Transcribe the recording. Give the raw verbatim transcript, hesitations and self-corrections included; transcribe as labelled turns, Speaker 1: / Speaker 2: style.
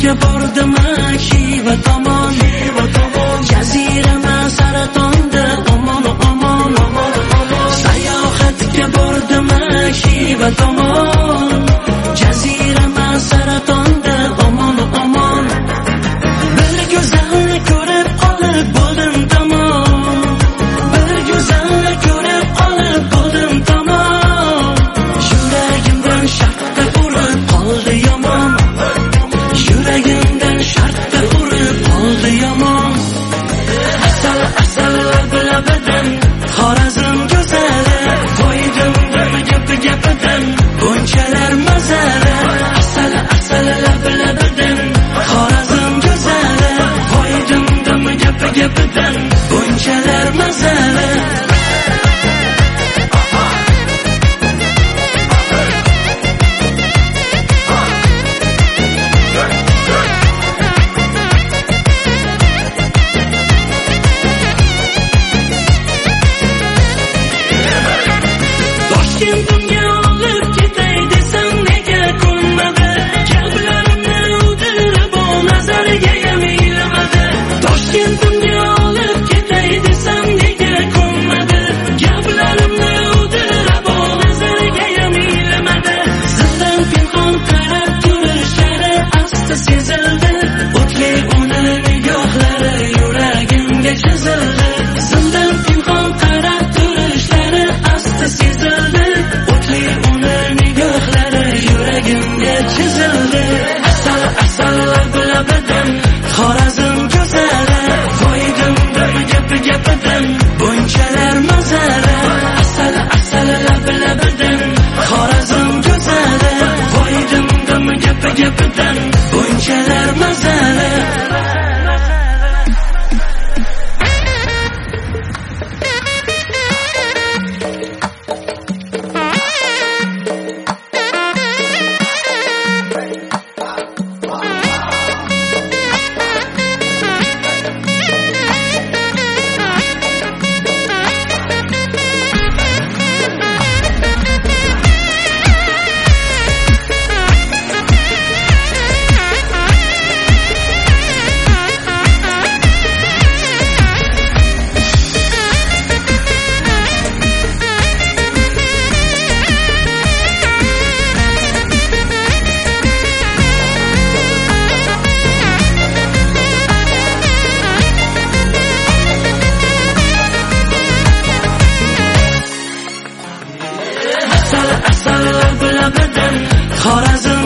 Speaker 1: sayohatga bordim Xiva tomon, jazirama saratonda omon omon, sayohatga bordim Xiva tomon, jazirama saratonda omon omon, bir go'zalni ko'rib qolib bo'ldim tamom, bir go'zalni ko'rib qolib bo'ldim tamom, yuragimdan shartta urib qoldi yomon, yuragimdan shartta urib qoldi yomon. Asal asal lablabidan Xorazm go'zali, qo'ydim dam gapi gapidan bunchalar mazali. Asal asal lablabidan Xorazm go'zali, qo'ydim dam gapi gapidan bunchalar mazali. Toshkentimga olib ketay desam nega ko'nmadi, gaplarimni udirib o nazariga ham ilamadi. Toshkentimga olib ketay desam nega ko'nmadi, gaplarimni udirib o nazariga ham ilamadi. Zildan pinhon qarab turishlari asta sezildi, o'tli uni nigohlari yuragimga chizildi. Zildan pinhon qarab turishlari asta sezildi, o'tli uni nigohlari yuragimga chizildi. Asal asal lablabidan Xorazm go'zali, qo'ydim dam gapi gapidan bunchalar mazali. Asal asal lablabidan Xorazm go'zali, qo'ydim dam gapi gapidan bunchalar mazali. Asal asal lablabidan Xorazm